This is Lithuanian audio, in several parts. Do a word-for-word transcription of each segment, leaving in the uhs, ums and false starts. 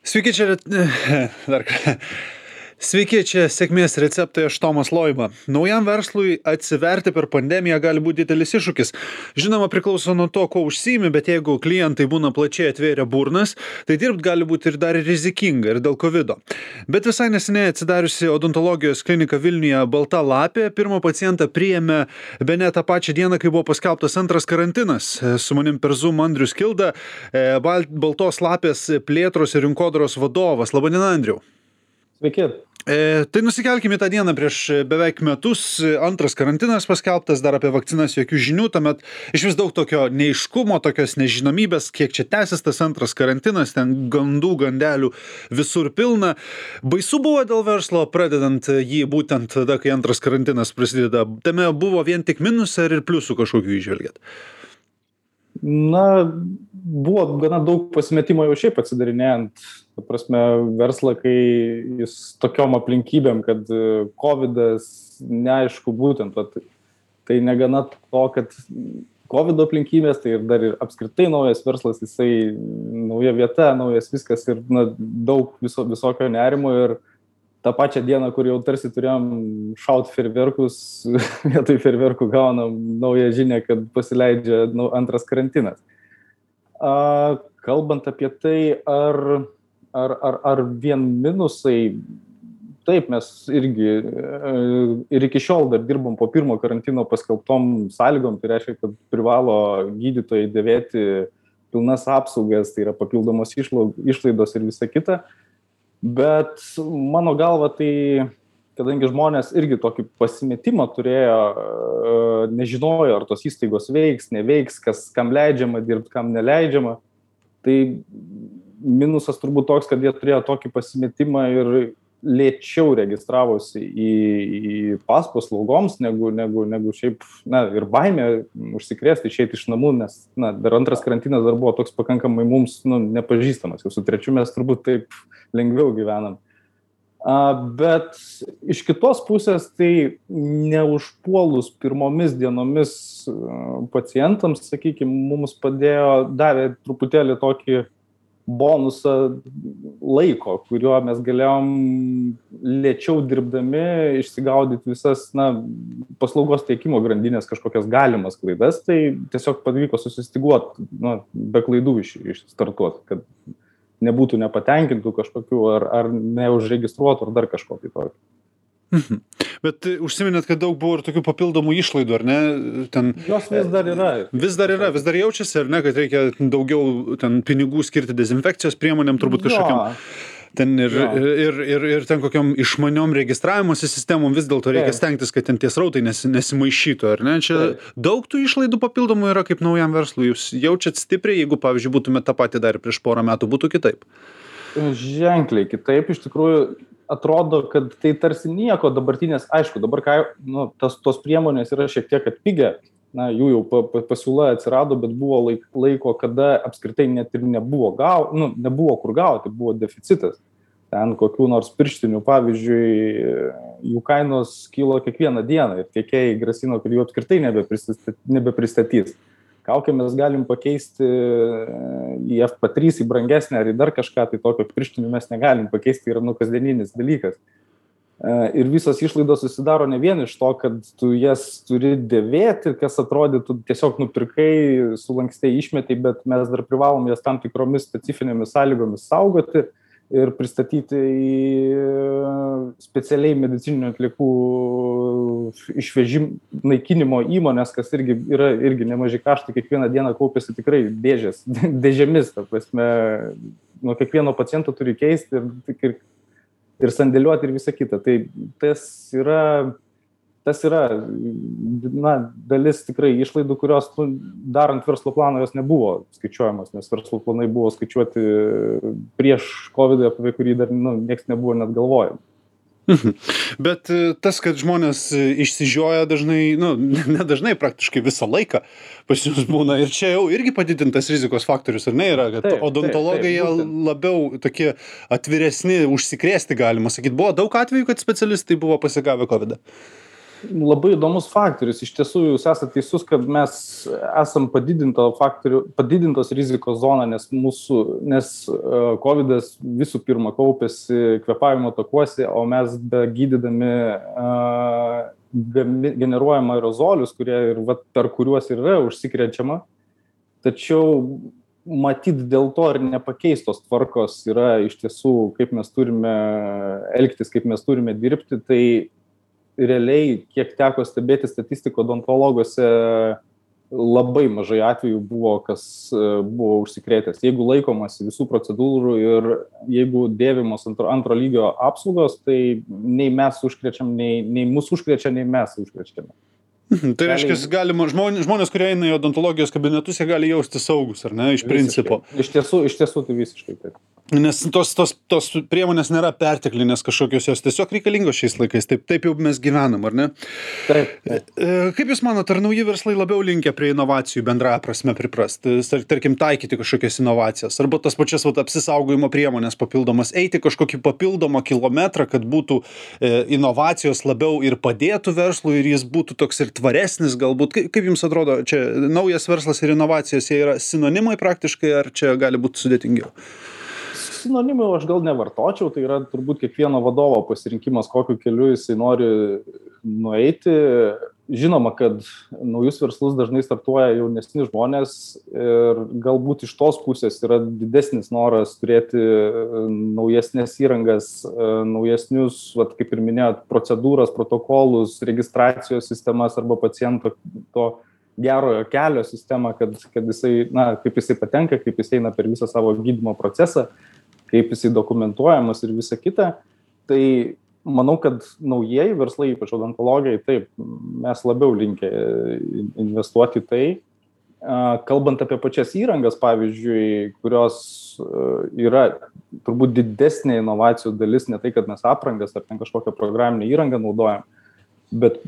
Sveiki, čia dar ką. Sveiki, čia sėkmės receptai, aš Tomas Loiba. Naujam verslui atsiverti per pandemiją gali būti didelis iššūkis. Žinoma, priklauso nuo to, ko užsiimi, bet jeigu klientai būna plačiai atvėrę burnas, tai dirbt gali būti ir dar rizikinga ir dėl kovido. Bet visai neseniai atsidariusi odontologijos klinika Vilniuje Balta lapė, pirmą pacientą priėmė bene tą pačią dieną, kai buvo paskelbtas antras karantinas. Su manim per Zoom Andrius Kilda, Baltos lapės plėtros ir rinkodaros vadovas. Labadiena, Andriau. Sveiki. E, tai nusikelkime tą dieną prieš beveik metus, antras karantinas paskelbtas, dar apie vakcinas jokių žinių, tuomet iš vis daug tokio neaiškumo, tokios nežinomybės, kiek čia tęsis tas antras karantinas, ten gandų, gandelių visur pilna. Baisu buvo dėl verslo, pradedant jį būtent tada, kai antras karantinas prasideda. Tame buvo vien tik minusą ir pliusų kažkokių įžvelgiat? Na, buvo gana daug pasimetimo jau šiaip atsidarinėjant, ta prasme, verslą, kai jis tokiom aplinkybėm, kad kovidas, neaišku būtent, vat, tai negana to, kad kovido aplinkybės, tai ir dar ir apskritai naujas verslas, jisai nauja vieta, naujas viskas ir na, daug viso, visokio nerimo ir tą pačią dieną, kur jau tarsi turėjom šaut ferverkus, vietoj ferverkų gaunam naują žinią, kad pasileidžia nu, antras karantinas. A, kalbant apie tai, ar, ar, ar, ar vien minusai, taip, mes irgi ir iki šiol dar dirbom po pirmo karantino paskelbtom sąlygom, tai reiškia, kad privalo gydytojai dėvėti pilnas apsaugas, tai yra papildomos išlaidos ir visa kita. Bet mano galva, tai kadangi žmonės irgi tokį pasimetimą turėjo, nežinojo, ar tos įstaigos veiks, neveiks, kas kam leidžiama dirbti, kam neleidžiama, tai minusas turbūt toks, kad jie turėjo tokį pasimetimą ir lėčiau registravosi į, į pas paslaugoms, negu, negu, negu šiaip, na, ir baimė užsikrėsti, išeiti iš namų, nes, na, dar antras karantinas dar buvo toks pakankamai mums, nu, nepažįstamas, jau su trečiu mes turbūt taip lengviau gyvenam. A, bet iš kitos pusės, tai neužpuolus pirmomis dienomis pacientams, sakykime, mums padėjo, davė truputėlį tokį bonusą laiko, kuriuo mes galėjom lėčiau dirbdami išsigaudyti visas, na, paslaugos teikimo grandinės kažkokias galimas klaidas, tai tiesiog pavyko susistiguoti, nu, be klaidų iš, išstartuoti, kad nebūtų nepatenkintų kažkokių ar, ar neužregistruotų ar dar kažkokį tokį. Mhm. Bet užsiminėt, kad daug buvo ir tokių papildomų išlaidų, ar ne? Ten, Jos vis dar yra. Vis dar yra, vis dar jaučiasi, ar ne, kad reikia daugiau ten pinigų skirti dezinfekcijos priemonėm, turbūt kažkokiam. Ten ir, ir, ir, ir ten kokiom išmaniom registravimosi sistemom vis dėlto reikia stengtis, kad ten tie srautai nes, nesimaišytų, ar ne? Čia daug tų išlaidų papildomų yra kaip naujam verslui. Jūs jaučiat stipriai, jeigu, pavyzdžiui, būtumėt tą patį dar prieš porą metų, būtų kitaip? Ženkliai kitaip, iš tikrųjų atrodo, kad tai tarsi nieko dabartinės, aišku, dabar ką, nu, tas, tos priemonės yra šiek tiek atpigę, na, jų jau pa, pa, pasiūla atsirado, bet buvo laik, laiko, kada apskritai net ir nebuvo, gau, nu, nebuvo kur gauti, buvo deficitas. Ten kokių nors pirštinių, pavyzdžiui, jų kainos kilo kiekvieną dieną ir tiekėjai grasino, kad jų apskritai nebepristatys. nebepristatys. Kaukę mes galim pakeisti į F P trys, į brangesnę ar į dar kažką, tai tokio pirštinių mes negalim pakeisti, yra nu kasdieninis dalykas. Ir visos išlaidos susidaro ne vien iš to, kad tu jas turi dėvėti, kas atrodytų tiesiog nupirkai, sulankstei išmetai, bet mes dar privalom jas tam tikromis specifinėmis sąlygomis saugoti ir pristatyti į specialiai medicininių atliekų išvežim, naikinimo įmonės, kas irgi yra irgi nemažai kaštų, kiekvieną dieną kaupiasi tikrai dėžės, dėžėmis, ta prasme, nuo kiekvieno paciento turi keisti ir, ir, ir sandėliuoti ir visa kita. Tai tas yra, tas yra na, dalis tikrai išlaidų, kurios nu, darant verslo planą jos nebuvo skaičiuojamas, nes verslo planai buvo skaičiuoti prieš kovidą, apie kurį dar nu, nieks nebuvo net galvojama. Bet tas, kad žmonės išsižioja dažnai, nu, nedažnai praktiškai visą laiką pas jūs būna ir čia jau irgi padidintas rizikos faktorius, ar ne yra, kad taip, odontologai taip, taip, labiau tokie atviresni, užsikrėsti galima sakyti. Buvo daug atvejų, kad specialistai buvo pasigavę kovidą? Labai įdomus faktorius. Iš tiesų, jūs esate teisus, kad mes esam padidinto faktorių, padidintos rizikos zona, nes mūsų, nes kovidas visų pirma kaupėsi kvėpavimo takuose, o mes be gydydami uh, generuojam aerozolius, kurie ir vat, per kuriuos yra užsikrečiama. Tačiau matyt dėl to ir nepakeistos tvarkos yra iš tiesų, kaip mes turime elgtis, kaip mes turime dirbti, tai realiai, kiek teko stebėti statistiko odontologose, labai mažai atvejų buvo, kas buvo užsikrėtęs. Jeigu laikomasi visų procedūrų ir jeigu dėvimos antro, antro lygio apsaugos, tai nei mes užkrečiam, nei, nei mūsų užkrečia, nei mes užkrečiame. Mhm, tai reiškia, galima, žmonės, žmonės, kurie eina į odontologijos kabinetus, jie gali jausti saugus, ar ne, iš visiškai. Principo. Iš tiesų, iš tiesų tai visiškai taip. Nes tos, tos, tos priemonės nėra perteklinės kažkokios, jos tiesiog reikalingos šiais laikais, taip, taip jau mes gyvenam, ar ne? Taip, taip. Kaip jūs manote, ar nauji verslai labiau linkę prie inovacijų bendrąja prasme priprasti, tarkim, taikyti kažkokias inovacijas, arba tas pačias vat, apsisaugojimo priemonės papildomas, eiti kažkokį papildomą kilometrą, kad būtų e, inovacijos labiau ir padėtų verslui ir jis būtų toks ir tvaresnis galbūt. Kaip, kaip jums atrodo, čia naujas verslas ir inovacijos, jie yra sinonimai praktiškai, ar čia gali būti sudėtingiau? Sinonimų aš gal nevartočiau, tai yra turbūt kiekvieno vadovo pasirinkimas, kokiu keliu jisai nori nueiti. Žinoma, kad naujus verslus dažnai startuoja jaunesni žmonės ir galbūt iš tos pusės yra didesnis noras turėti naujesnės įrangas, naujesnius, vat, kaip ir minėjot, procedūras, protokolus, registracijos sistemas arba paciento to gerojo kelio sistemą, kad, kad jisai, na, kaip jisai patenka, kaip jisai eina per visą savo gydymo procesą, kaip jisai dokumentuojamas ir visa kita. Tai manau, kad naujieji verslai, ypač odontologai, taip, mes labiau linkę investuoti į tai. Kalbant apie pačias įrangas, pavyzdžiui, kurios yra turbūt didesnė inovacijų dalis, ne tai, kad mes aprangas ar ten kažkokią programinę įrangą naudojam, bet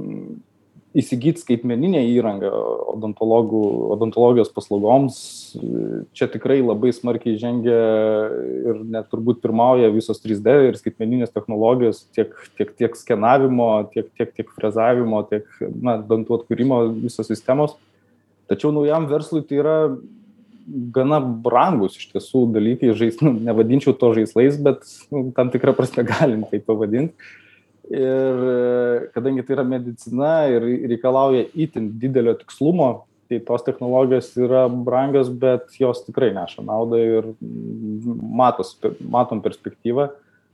įsigyti skaitmeninę įrangą odontologų, odontologijos paslaugoms, čia tikrai labai smarkiai žengia ir net turbūt pirmauja visos trys D ir skaitmeninės technologijos, tiek, tiek, tiek skenavimo, tiek, tiek, tiek frezavimo, tiek, na, dantų atkūrimo visos sistemos. Tačiau naujam verslui tai yra gana brangus iš tiesų dalykai, žais, nu, nevadinčiau to žaislais, bet nu, tam tikrą prasme galim tai pavadinti. Ir kadangi tai yra medicina ir reikalauja itin didelio tikslumo, tai tos technologijos yra brangios, bet jos tikrai neša naudą ir matos, matom perspektyvą.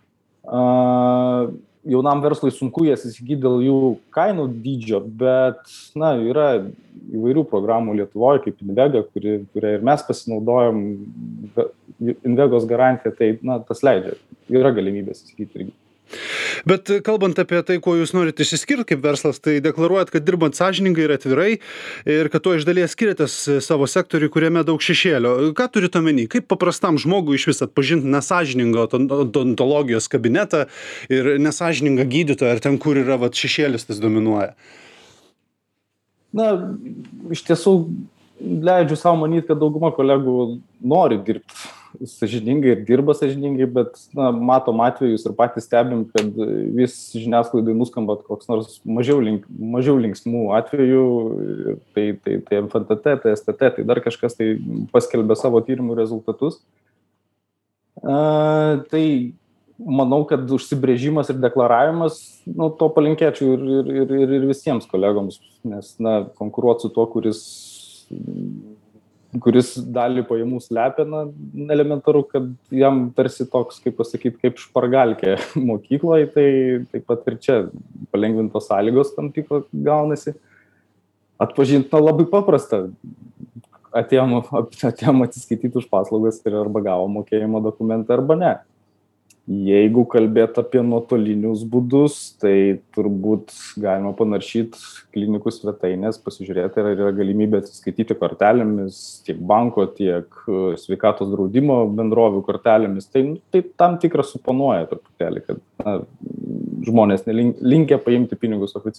Jaunam verslui sunku jas įsigyti dėl jų kainų dydžio, bet na, yra įvairių programų Lietuvoje, kaip Invega, kuri, kurią ir mes pasinaudojom, Invegos garantija, tai na, tas leidžia, yra galimybės įsigyti irgi. Bet kalbant apie tai, kuo jūs norite išsiskirti kaip verslas, tai deklaruojat, kad dirbant sąžiningai ir atvirai ir kad to iš dalies skiriatės savo sektoriui, kuriame daug šešėlio. Ką turite omeny? Kaip paprastam žmogui iš vis atpažinti nesąžiningą odontologijos kabinetą ir nesąžiningą gydytoją, ar ten, kur yra vat, šešėlis tas dominuoja? Na, iš tiesų leidžiu savo manyti, kad dauguma kolegų nori dirbti sąžiningai ir dirba sąžiningai, bet na, matom atvejus ir patys stebim, kad vis žiniasklaidai nuskamba koks nors mažiau, link, mažiau linksmų atvejų, tai, tai, tai F N T T, tai S T T, tai dar kažkas tai paskelbė savo tyrimų rezultatus. A, tai manau, kad užsibrėžimas ir deklaravimas, nu, to palinkėčiau ir, ir, ir, ir visiems kolegoms, nes na, konkuruoti su tuo, kuris kuris dalį pajamų slepia, na, elementaru, kad jam tarsi toks, kaip pasakyti, kaip špargalkė mokykloje, tai taip pat ir čia palengvintos sąlygos tam tikro gaunasi. Atpažinti na, labai paprasta. Atėjom, atėjom atsiskaityti už paslaugas ir arba gavo mokėjimo dokumentą arba ne. Jeigu kalbėt apie nuotolinius būdus, tai turbūt galima panaršyti klinikų svetainės, pasižiūrėti, ar yra galimybė atsiskaityti kortelėmis tiek banko, tiek sveikatos draudimo bendrovių kortelėmis. Tai, tai tam tikrą suponuoja truputėlį, kad na, žmonės linkę paimti pinigus oficialiai.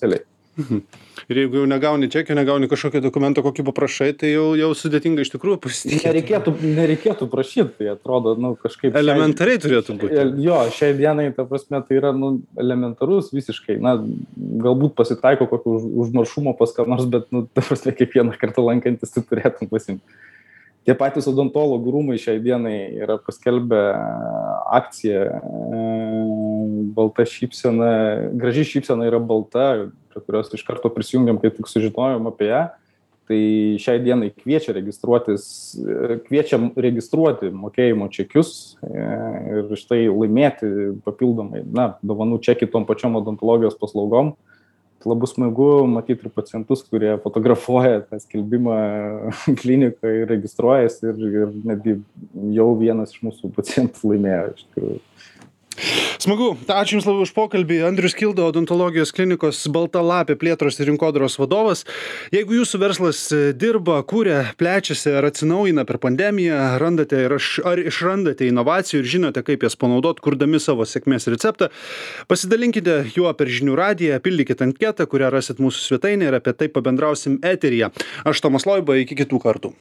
Mhm. Ir jeigu jau negauni čekio, negauni kažkokio dokumento, kokį paprašai, tai jau, jau sudėtinga iš tikrųjų pasitikėti. Nereikėtų, nereikėtų prašyti, tai atrodo, nu, kažkaip... Elementariai šiai, turėtų būti. Jo, šiai dienai, ta prasme, tai yra, nu, elementarus visiškai. Na, galbūt pasitaiko kokio už, užmaršumo pas ką nors, bet, nu, ta prasme, kiekvieną kartą lankantis, tu turėtum pasimti. Tie patys odontologų rūmai šiai dienai yra paskelbę akciją balta šypsena, graži šypsena yra balta, prie kurios iš karto prisijungiam, kai tik sužinojom apie ją. Tai šiai dienai kviečia registruotis, kviečia registruoti mokėjimo čekius ir štai laimėti papildomai, na, dovanų čekį tom pačiom odontologijos paslaugom. Labai smagu matyti ir pacientus, kurie fotografuoja tą skelbimą klinikoje ir registruojasi ir, ir netgi jau vienas iš mūsų pacientų laimėjo iš tikrųjų. Smagu, ačiū Jums labai už pokalbį. Andrius Kilda, odontologijos klinikos Balta lapė plėtros ir rinkodaros vadovas. Jeigu Jūsų verslas dirba, kuria, plečiasi ar atsinaujina per pandemiją, randate ir ar išrandate inovacijų ir žinote, kaip jas panaudoti, kurdami savo sėkmės receptą, pasidalinkite juo per žinių radiją, pildykite anketą, kurią rasit mūsų svetainėje ir apie tai pabendrausim eteryje. Aš Tomas Loiba, iki kitų kartų.